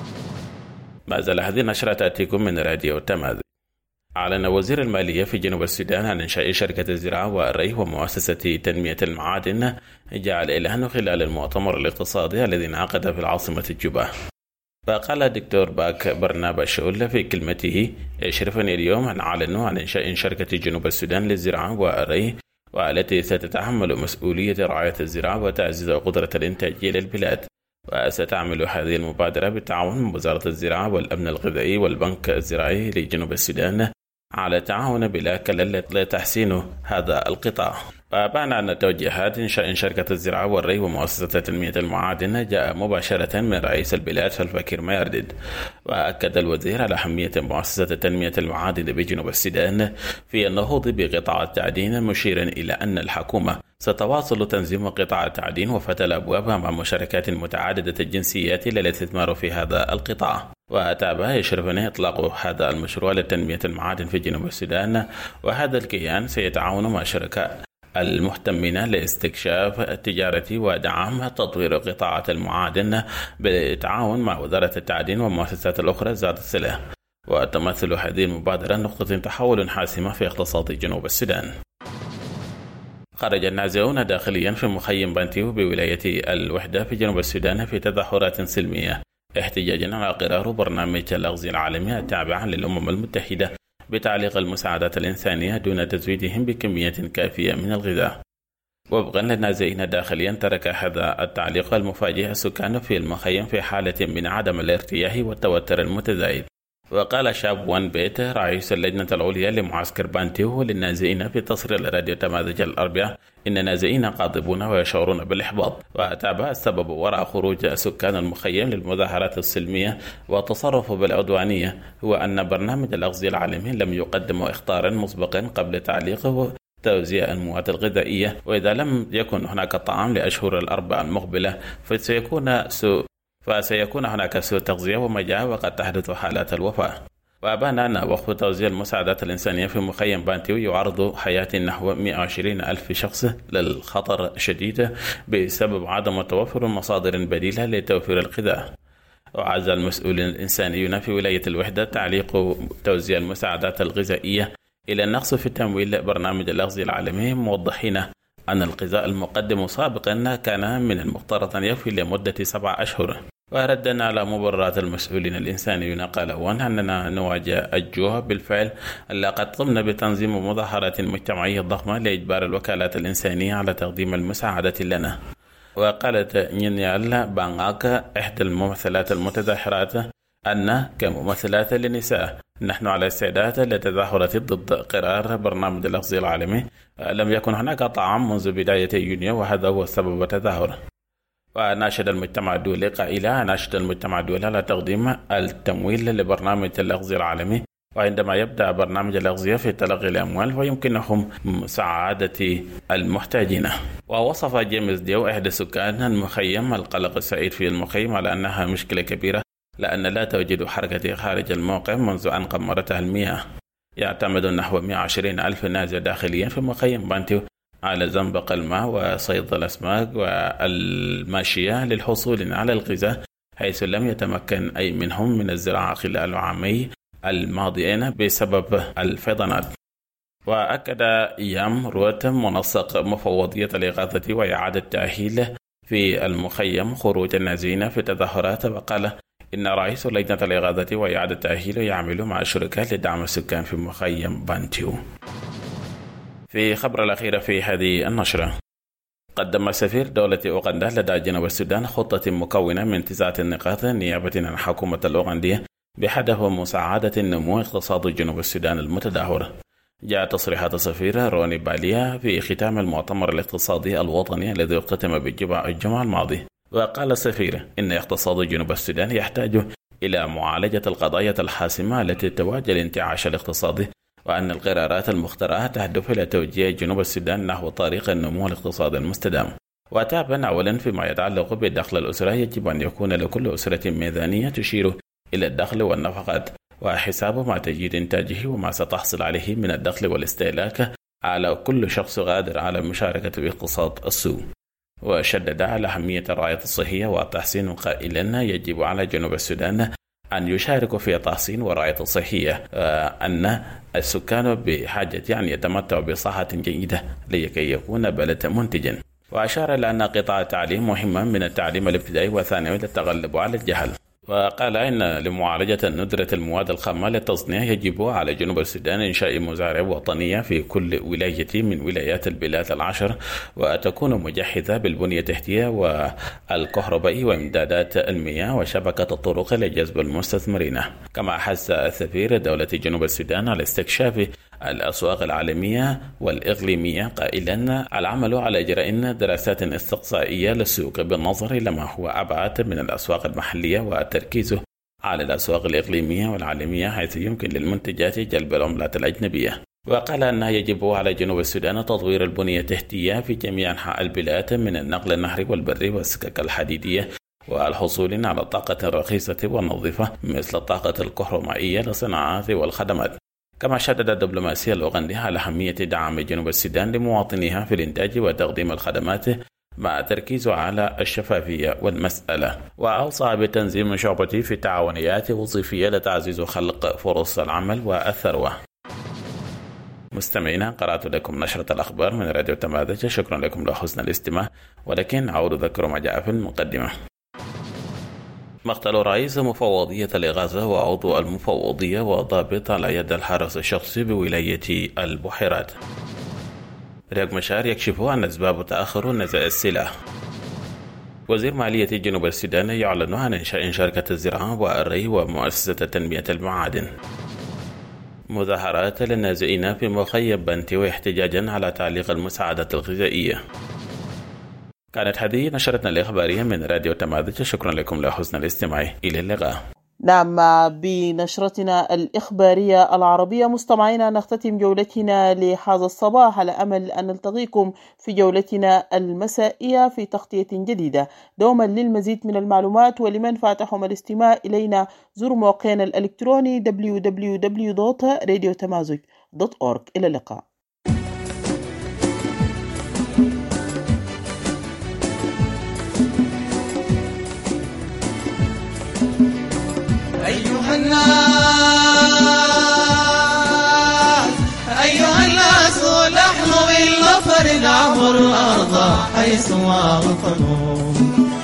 ما زال هذه النشرة تأتيكم من راديو تماذج. أعلن وزير المالية في جنوب السودان عن إنشاء شركة الزراعة والري ومؤسسة تنمية المعادن جاء الإعلان خلال المؤتمر الاقتصادي الذي انعقد في العاصمة جوبا. فقال الدكتور باك برنابا شؤل في كلمته: يشرفني اليوم أن أعلن عن إنشاء شركة جنوب السودان للزراعة والري، والتي ستتحمل مسؤولية رعاية الزراعة وتعزيز قدرة الإنتاجية للبلاد. وستعمل هذه المبادرة بالتعاون من وزارة الزراعة والأمن الغذائي والبنك الزراعي لجنوب السودان على تعاون بلا كلل لتحسين هذا القطاع. وأبان أن توجيهات إنشاء شركة الزراعة والري ومؤسسة تنمية المعادن جاء مباشرة من رئيس البلاد الفكير ميردد. وأكد الوزير على أهمية مؤسسة تنمية المعادن بجنوب السودان في النهوض بقطاع التعدين، مشيرا إلى أن الحكومة ستواصل تنظيم قطاع التعدين وفتح الأبواب مع مشاركات متعددة الجنسيات للاستثمار في هذا القطاع. وتابع يشرفنا إطلاق هذا المشروع لتنمية المعادن في جنوب السودان، وهذا الكيان سيتعاون مع شركاء المهتمين لاستكشاف التجارة ودعم تطوير قطاعات المعادن بالتعاون مع وزارة التعدين والمؤسسات الأخرى ذات الصلة. وتمثل هذه المبادرة نقطة تحول حاسمة في اقتصاد جنوب السودان. خرج النازحون داخليا في مخيم بانتيو بولاية الوحدة في جنوب السودان في تظاهرات سلمية احتجاجا على قرار برنامج الأغذية العالمي التابع للأمم المتحدة بتعليق المساعدات الإنسانية دون تزويدهم بكمية كافية من الغذاء. وفقا للنازحين داخليا، ترك هذا التعليق المفاجئ السكان في المخيم في حالة من عدم الارتياح والتوتر المتزايد. وقال شاب وان بيت رئيس اللجنة العليا لمعسكر بانتيو للنازحين في تصريح راديو تماذج الأربعاء إن النازحين غاضبون ويشعرون بالإحباط. وتابع السبب وراء خروج سكان المخيم للمظاهرات السلمية والتصرف بالعدوانية هو أن برنامج الأغذية العالمي لم يقدم إخطارا مسبقا قبل تعليق توزيع المواد الغذائية، وإذا لم يكن هناك طعام لأشهر الأربع المقبلة فسيكون هناك سوء تغذية ومجاعة وقد تحدث حالات الوفاة. وأبان أن وقف توزيع المساعدات الإنسانية في مخيم بانتيو يعرض حياة نحو 120,000 شخص للخطر الشديد بسبب عدم توفر مصادر بديلة لتوفير الغذاء. وعز المسؤولين الإنسانيون في ولاية الوحدة تعليق توزيع المساعدات الغذائية إلى النقص في تمويل برنامج الأغذية العالمي، موضحين أن الغذاء المقدم سابقا كان من المفترض أن يكفي لمدة 7 أشهر. وردنا على مبررات المسؤولين الإنسانيين قالوا أننا نواجه الجوع بالفعل، لقد قمنا بتنظيم مظاهرات مجتمعية ضخمة لإجبار الوكالات الإنسانية على تقديم المساعدة لنا. وقالت نينيال بانغاك إحدى الممثلات المتظاهرات أن كممثلات للنساء نحن على استعداد للتظاهرة ضد قرار برنامج الأغذية العالمي. لم يكن هناك طعام منذ بداية يونيو وهذا هو سبب التظاهر. وناشد المجتمع الدولي قائلا ناشد المجتمع الدولي على تقديم التمويل لبرنامج الأغذية العالمي، وعندما يبدأ برنامج الأغذية في تلقي الأموال ويمكنهم مساعدة المحتاجين. ووصف جيمس ديو إحدى سكان المخيم القلق السائد في المخيم على أنها مشكلة كبيرة لأن لا توجد حركة خارج الموقع منذ أن قمرتها المياه. يعتمد نحو 120,000 نازل داخليا في مخيم بانتيو على زنبق الماء وصيد الأسماك والماشية للحصول على الغذاء، حيث لم يتمكن أي منهم من الزراعة خلال العامين الماضيين بسبب الفيضانات. وأكد إيام روت منسق مفوضية الإغاثة وإعادة التأهيل في المخيم خروج النازحين في التظاهرات، وقال إن رئيس لجنة الإغاثة وإعادة التأهيل يعمل مع الشركات لدعم السكان في مخيم بانتيو. في خبر الأخير في هذه النشرة، قدم سفير دولة أوغندا لدى جنوب السودان خطة مكونة من 9 نقاط نيابة عن حكومة الأوغندية بهدف مساعدة النمو اقتصادي جنوب السودان المتدهور. جاء تصريحات السفير روني باليا في ختام المؤتمر الاقتصادي الوطني الذي اختتم بالجمعة الماضي. وقال السفير إن اقتصاد جنوب السودان يحتاج إلى معالجة القضايا الحاسمة التي تواجه الانتعاش الاقتصادي، وأن القرارات المخترعة تهدف إلى توجيه جنوب السودان نحو طريق النمو الاقتصادي المستدام. وتابع أولا فيما يتعلق بالدخل الأسري، يجب أن يكون لكل أسرة ميزانية تشير إلى الدخل والنفقات وحساب ما تجد إنتاجه وما ستحصل عليه من الدخل والاستهلاك على كل شخص قادر على المشاركة في اقتصاد السوق. وشدد على أهمية الرعاية الصحية والتحسين قائلا يجب على جنوب السودان أن يشاركوا في التحسين والرعاية الصحية، أن السكان بحاجة أن يتمتعوا بصحة جيدة لكي يكون بلد منتجا. وأشار إلى أن قطاع التعليم مهما من التعليم الابتدائي والثانوي للتغلب على الجهل. وقال إن لمعالجة ندرة المواد الخام للتصنيع يجب على جنوب السودان إنشاء مزارع وطنية في كل ولاية من ولايات البلاد 10، وتكون مجهزة بالبنية التحتية والكهربائي وإمدادات المياه وشبكة الطرق لجذب المستثمرين. كما حث السفير دولة جنوب السودان على استكشاف الأسواق العالمية والإقليمية قائلا العمل على إجراء دراسات استقصائية للسوق بالنظر إلى ما هو أبعد من الأسواق المحلية والتركيز على الأسواق الإقليمية والعالمية حيث يمكن للمنتجات جلب العملات الأجنبية. وقال أنها يجب على جنوب السودان تطوير البنية التحتية في جميع أنحاء البلاد من النقل النهري والبري والسكك الحديدية والحصول على طاقة رخيصة ونظيفة مثل الطاقة الكهرومائية للصناعات والخدمات. كما شدد الدبلوماسية الأوغندية على أهمية دعم جنوب السودان لمواطنيها في الإنتاج وتقديم الخدمات مع تركيزه على الشفافية والمسألة. وأوصى بتنظيم شعبة في التعاونيات الوظيفية لتعزيز خلق فرص العمل والثروة. مستمعينا، قرأت لكم نشرة الأخبار من راديو تماذج، شكرا لكم لحسن الاستماع، ولكن أعود أذكر ما جاء في المقدمة. مقتل رئيس مفوضية الإغاثة وعضو المفوضية وضابط على يد الحرس الشخصي بولاية البحيرات. رياض مشار يكشف عن أسباب تأخر نزع السلاح. وزير مالية جنوب السودان يعلن عن إنشاء شركة الزراعة والري ومؤسسة تنمية المعادن. مظاهرات للنازحين في مخيم بانتيو احتجاجا على تعليق المساعدات الغذائية. كانت هذه نشرتنا الإخبارية من راديو تماذج، شكرا لكم لحسن الاستماع، إلى اللقاء. نعم، بنشرتنا الإخبارية العربية مستمعينا نختتم جولتنا لهذا الصباح على أمل أن نلتقيكم في جولتنا المسائية في تغطية جديدة. دوما للمزيد من المعلومات ولمن فاتحهم الاستماع إلينا زوروا موقعنا الإلكتروني www.radiotamazig.org. إلى اللقاء. أيها الناس نحن بالمطر نعبر الأرض حيثما وطنوا،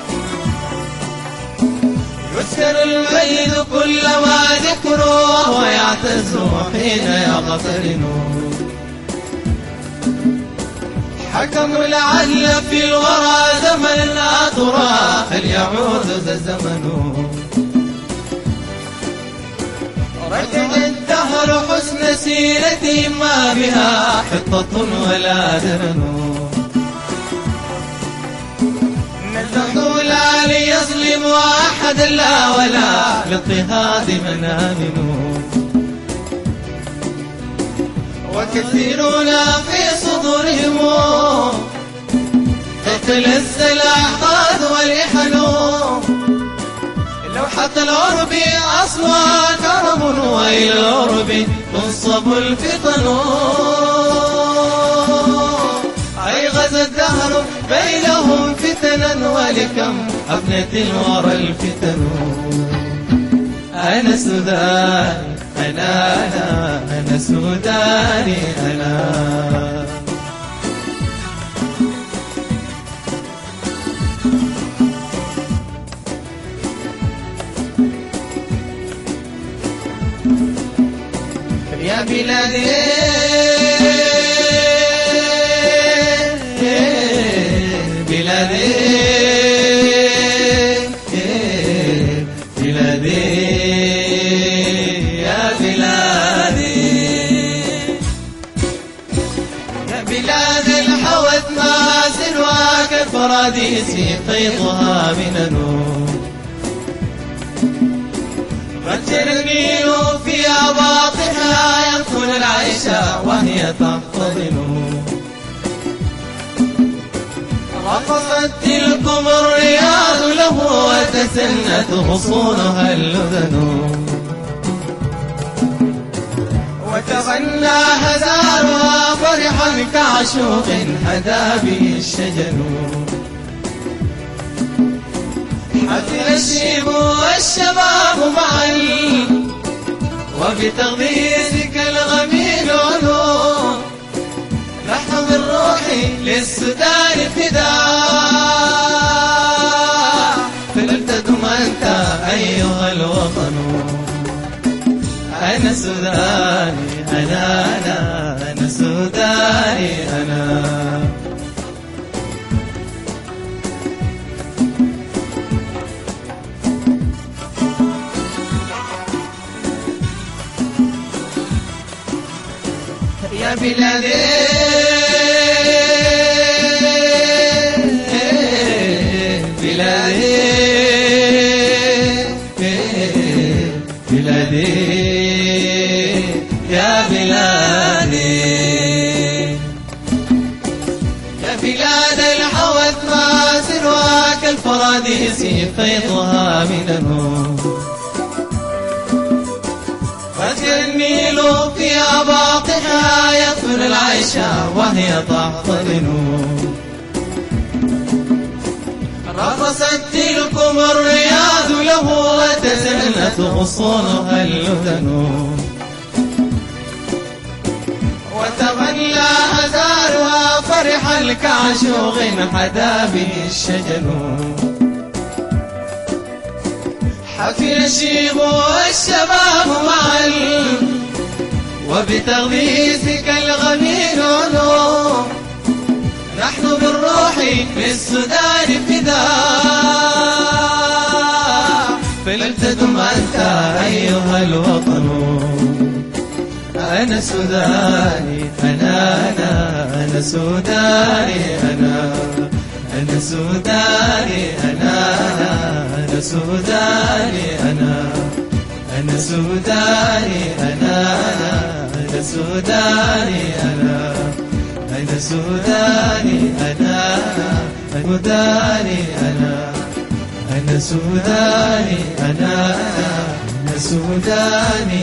يذكر الميت كلما ذكره ويعتز حين يغترن، حكم لعل في الورى زمن لا ترى هل يعود ذا الزمن، وارتجى الدهر حسن سيرتي ما بها حطة ولا درن نلتقوا لا ليظلم أحد لا ولا لاضطهاد من آمنوا وكثيرون في صدورهم تتلذ الأحقاد والإحن لوحة العرب أصلها كرم وإلى العرب تنصب الفطن أي غزا الدهر بينهم فتنا ولكم أبنت الورى الفتن أنا سوداني أنا سوداني أنا يا بلادي بلادي بلادي يا بلادي يا بلاد الحوت ما سلواك الفراديس خيطها من نور فترميل في أباطها يدخل العيش وهي تحتضن رقصت تلكم الرياض له وتسنت غصونها اللذن وتغنى هزارها فرحا كعشوق هدى به الشجن حفل الشيب والشباب معا وبتغذيتك الغميل علوم نحن بالروح للسودان فداء فلتدم أنت أيها الوطن أنا سوداني أنا سوداني أنا يا بلادي بلادي بلادي يا بلادي يا بلاد الحوت ما سلواك الفراديس فيضها من النور فترميل في أباطها يطفل العيش وهي تحتضن رقصت تلكم الرياض له وتزنت غصونها اللذن وتغنى هزارها فرحا كعشوق حدا به الشجن حفل الشيب والشباب معا وبتغذيتك الغميل علوم نحن بالروح للسودان فداء فلتدم أنت أيها الوطن أنا سوداني أنا سوداني أنا سوداني أنا سوداني أنا سوداني أنا سوداني أنا سوداني أنا سوداني أنا سوداني أنا سوداني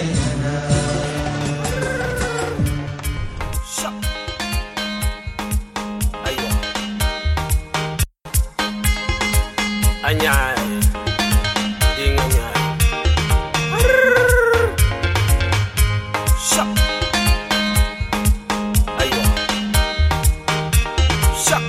Anyay, ding anyay. Shut. Ayo. Shut.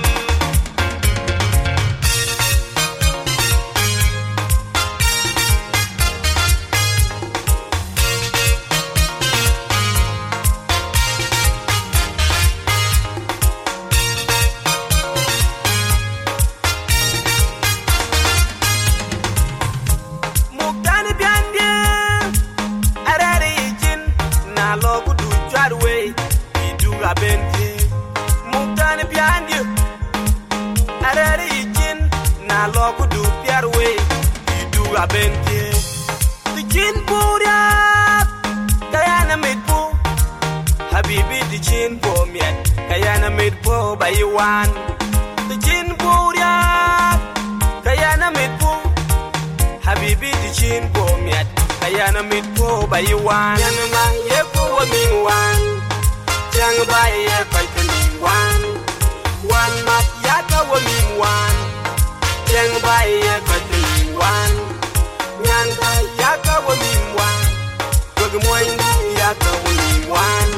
logo du pierwe du abenti the chin puria kayana mitpu habibi the chin po miet kayana mitpu baywan the chin puria kayana mitpu habibi the chin po miet kayana mitpu baywan yanma yepo wa minwan jang baye paitani wan wan mat yaka wa minwan jang baye paitani wan nyan ka yaka wa minwan wag moy yaka wa minwan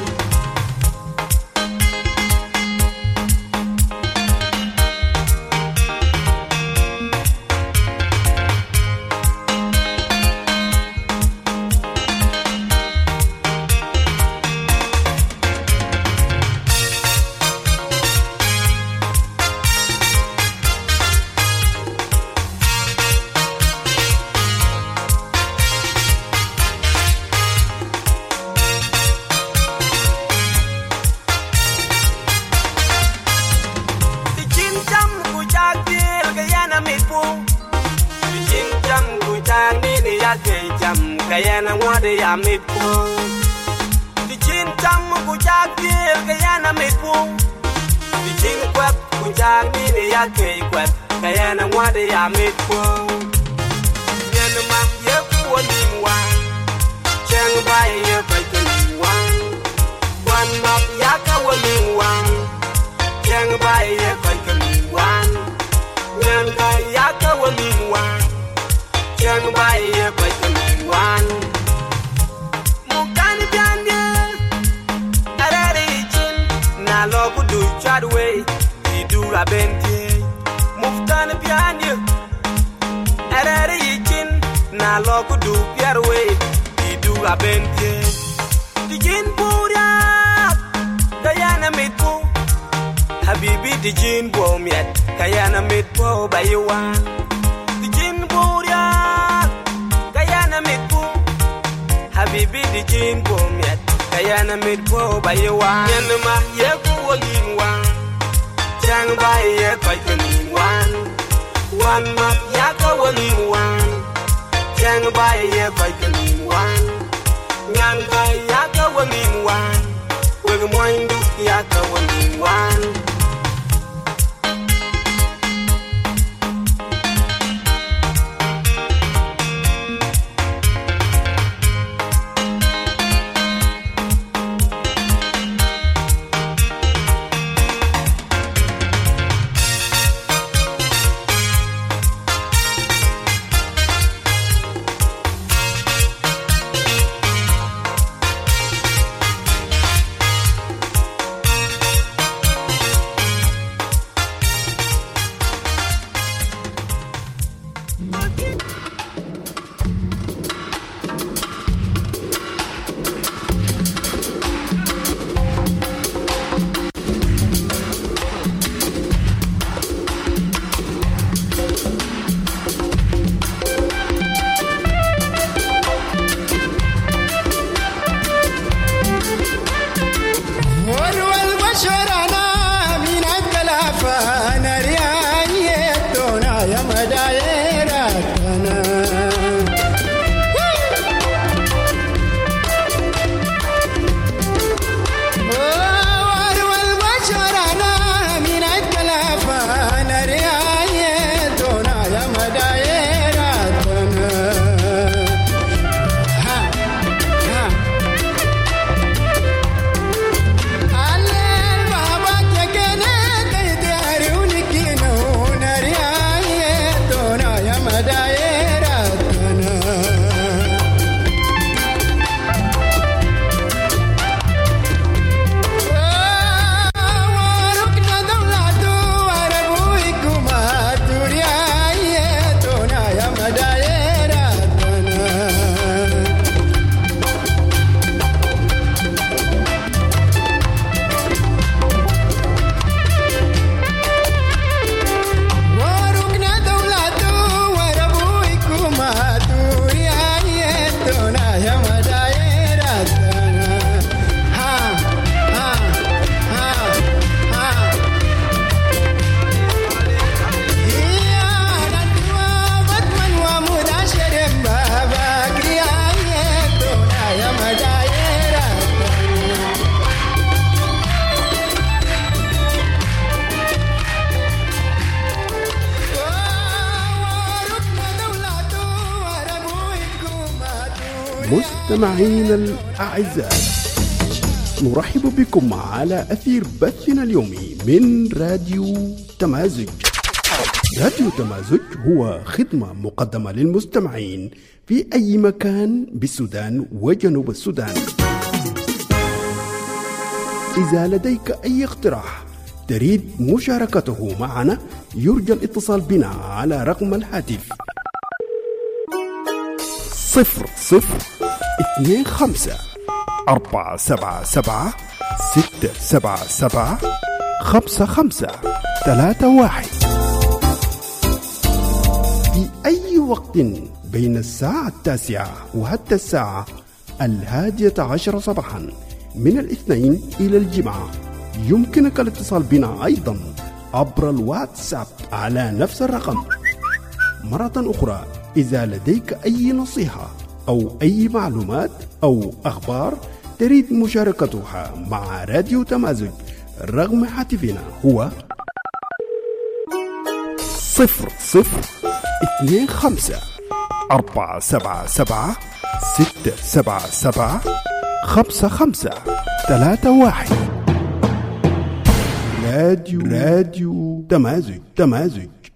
kayana ngwade ya mitpo dichin tam ku jakir kayana mitpo dichin kwap ku jagni ne ya kay kwap kayana ngwade ya mitpo nyen ma ye ku ni wan chang bai ye pai ku wan wan ma ya ka woni wan chang bai ye pai ku wan nyen ka ya ka woni wan chang bai ye pai ku wan mukani byande arare chin na logo du chadwe du abenti mukani byande arare chin na logo du pierwe du abenti dijin pura kayana mitpo habibi dijin bomiet kayana mitpo baywan dijin pura kayana mitpo habibi dijin bomiet kayana mitpo baywan yanma yeku wolin wan jang baye paitani wan wan ma yaka wolin wan jang baye paitani wan nyan ka yaka wolin wan weg moindu yaka wolin wan مستمعين الأعزاء، نرحب بكم على أثير بثنا اليومي من راديو تمازج. راديو تمازج هو خدمة مقدمة للمستمعين في أي مكان بالسودان وجنوب السودان. إذا لديك أي اقتراح تريد مشاركته معنا، يرجى الاتصال بنا على رقم الهاتف 00-257-477-677-5531 في أي وقت بين الساعة 9 وحتى الساعة 11 صباحا من الاثنين إلى الجمعة. يمكنك الاتصال بنا أيضا عبر الواتساب على نفس الرقم. مرة أخرى، إذا لديك أي نصيحة أو أي معلومات أو أخبار تريد مشاركتها مع راديو تمازج، رقم هاتفنا هو 00-257-477-677-5531. راديو تمازج.